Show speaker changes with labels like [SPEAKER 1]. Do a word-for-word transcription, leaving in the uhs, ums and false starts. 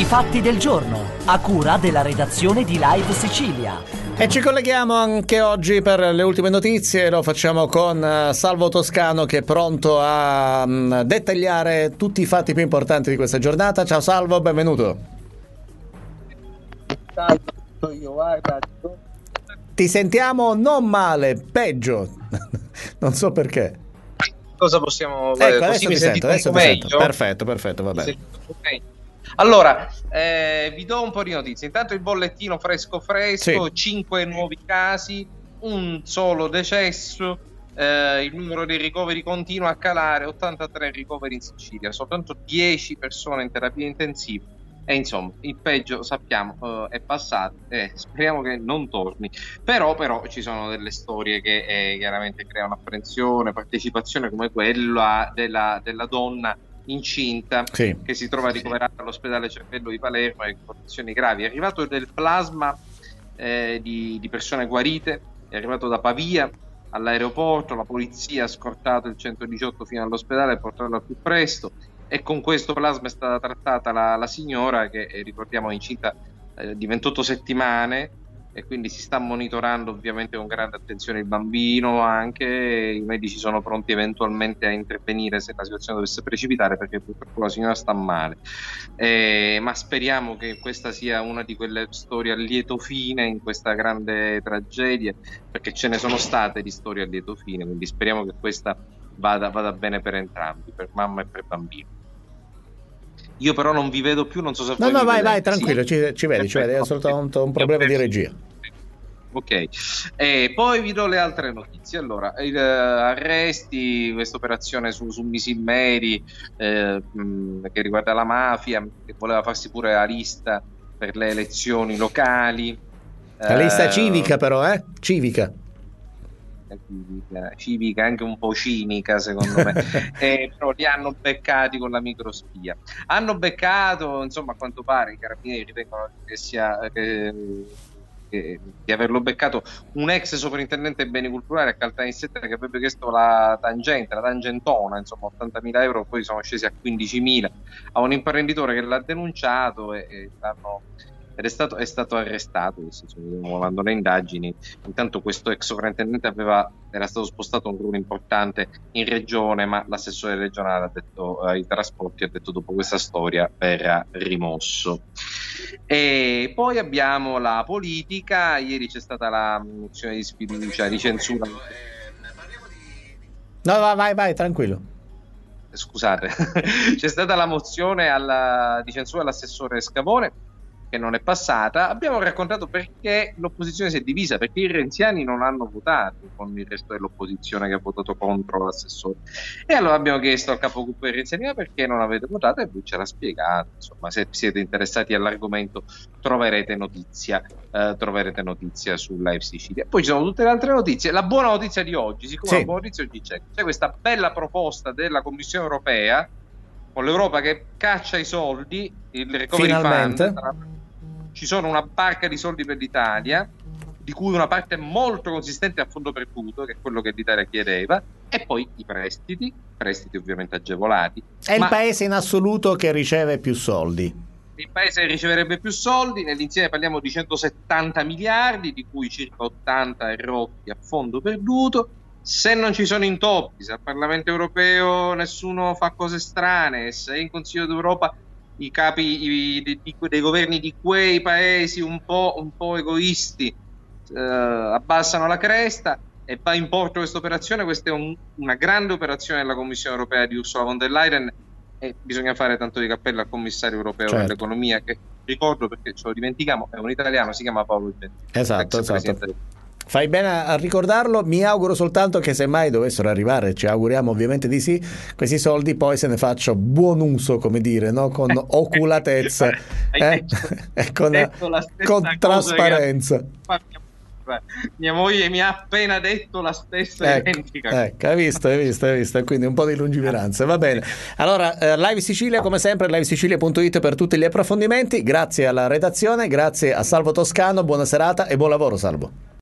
[SPEAKER 1] fatti del giorno, a cura della redazione di Live Sicilia.
[SPEAKER 2] E ci colleghiamo anche oggi per le ultime notizie, lo facciamo con uh, Salvo Toscano, che è pronto a um, dettagliare tutti i fatti più importanti di questa giornata. Ciao Salvo, benvenuto.
[SPEAKER 3] Ciao, io guarda.
[SPEAKER 2] Ti sentiamo non male, peggio. Non so perché.
[SPEAKER 3] Cosa possiamo
[SPEAKER 2] ecco,
[SPEAKER 3] eh,
[SPEAKER 2] adesso ti sento, adesso ti sento. Perfetto, perfetto, va bene.
[SPEAKER 3] Allora, eh, vi do un po' di notizie. Intanto il bollettino fresco fresco, sì. cinque nuovi casi, un solo decesso, eh, il numero dei ricoveri continua a calare, ottantatré ricoveri in Sicilia, soltanto dieci persone in terapia intensiva. E insomma, il peggio sappiamo uh, è passato e speriamo che non torni. Però, però ci sono delle storie che eh, chiaramente creano apprensione, partecipazione, come quella della, della donna incinta, sì, che si trova ricoverata all'ospedale Cervello di Palermo in condizioni gravi. È arrivato del plasma eh, di, di persone guarite, è arrivato da Pavia all'aeroporto, la polizia ha scortato il centodiciotto fino all'ospedale e portato al più presto. E con questo plasma è stata trattata la, la signora che eh, ricordiamo è incinta eh, di ventotto settimane, e quindi si sta monitorando ovviamente con grande attenzione il bambino. Anche i medici sono pronti eventualmente a intervenire se la situazione dovesse precipitare, perché purtroppo la signora sta male, eh, ma speriamo che questa sia una di quelle storie a lieto fine in questa grande tragedia, perché ce ne sono state di storie a lieto fine, quindi speriamo che questa vada, vada bene per entrambi, per mamma e per bambino. Io però non vi vedo più, non so se
[SPEAKER 2] no
[SPEAKER 3] voi
[SPEAKER 2] no
[SPEAKER 3] mi
[SPEAKER 2] vai
[SPEAKER 3] vedete.
[SPEAKER 2] vai tranquillo,
[SPEAKER 3] Sì.
[SPEAKER 2] ci, ci vedi, ci vedi, è soltanto un problema di regia.
[SPEAKER 3] Ok, e poi vi do le altre notizie. Allora, il, uh, arresti, questa operazione su, su Missy Mary, eh, mh, che riguarda la mafia, che voleva farsi pure la lista per le elezioni locali.
[SPEAKER 2] La lista
[SPEAKER 3] eh,
[SPEAKER 2] civica però, eh? Civica.
[SPEAKER 3] Civica, civica, anche un po' cinica secondo me. eh, però li hanno beccati con la microspia, hanno beccato, insomma, a quanto pare i carabinieri ritengono che sia che, che, di averlo beccato un ex sovrintendente ai beni culturali a Caltanissetta, che avrebbe chiesto la tangente, la tangentona, insomma ottantamila euro, poi sono scesi a quindicimila, a un imprenditore che l'ha denunciato e, e l'hanno ed è stato, è stato arrestato, stiamo volando le indagini. Intanto questo ex sovrintendente aveva, era stato spostato un ruolo importante in regione, ma l'assessore regionale ha detto, ai trasporti ha detto dopo questa storia verrà rimosso. E poi abbiamo la politica. Ieri c'è stata la mozione di sfiducia, di censura.
[SPEAKER 2] No, vai, vai, vai tranquillo.
[SPEAKER 3] Scusate, c'è stata la mozione alla, di censura all'assessore Scavone, che non è passata. Abbiamo raccontato perché l'opposizione si è divisa, perché i renziani non hanno votato con il resto dell'opposizione che ha votato contro l'assessore, e allora abbiamo chiesto al capogruppo dei renziani ma perché non avete votato, e lui ce l'ha spiegato. Insomma, se siete interessati all'argomento troverete notizia eh, troverete notizia su Live Sicilia. Poi ci sono tutte le altre notizie. La buona notizia di oggi, siccome sì, la buona notizia oggi c'è, c'è questa bella proposta della Commissione Europea, con l'Europa che caccia i soldi, il recovery
[SPEAKER 2] finalmente
[SPEAKER 3] fund. Ci sono una barca di soldi per l'Italia, di cui una parte molto consistente a fondo perduto, che è quello che l'Italia chiedeva, e poi i prestiti, prestiti ovviamente agevolati.
[SPEAKER 2] È il paese in assoluto che riceve più soldi.
[SPEAKER 3] Il paese riceverebbe più soldi, nell'insieme parliamo di centosettanta miliardi, di cui circa ottanta erotti a fondo perduto. Se non ci sono intoppi, se al Parlamento europeo nessuno fa cose strane, se in Consiglio d'Europa i capi i, di, di, dei governi di quei paesi un po', un po' egoisti eh, abbassano la cresta e va in porto questa operazione, questa è un, una grande operazione della Commissione Europea di Ursula von der Leyen, e bisogna fare tanto di cappello al commissario europeo, certo, dell'economia, che ricordo perché ce lo dimentichiamo, è un italiano, si chiama Paolo Gentiloni.
[SPEAKER 2] Esatto, esatto. Fai bene a ricordarlo. Mi auguro soltanto che se mai dovessero arrivare, ci auguriamo ovviamente di sì, questi soldi poi se ne faccia buon uso, come dire, no? Con oculatezza eh? e con, con trasparenza.
[SPEAKER 3] Che... mia moglie mi ha appena detto la stessa
[SPEAKER 2] ecco,
[SPEAKER 3] identica.
[SPEAKER 2] Ecco, hai visto, hai visto, hai visto, quindi un po' di lungimiranza. Va bene. Allora, eh, Live Sicilia come sempre, live sicilia punto it per tutti gli approfondimenti. Grazie alla redazione, grazie a Salvo Toscano, buona serata e buon lavoro Salvo.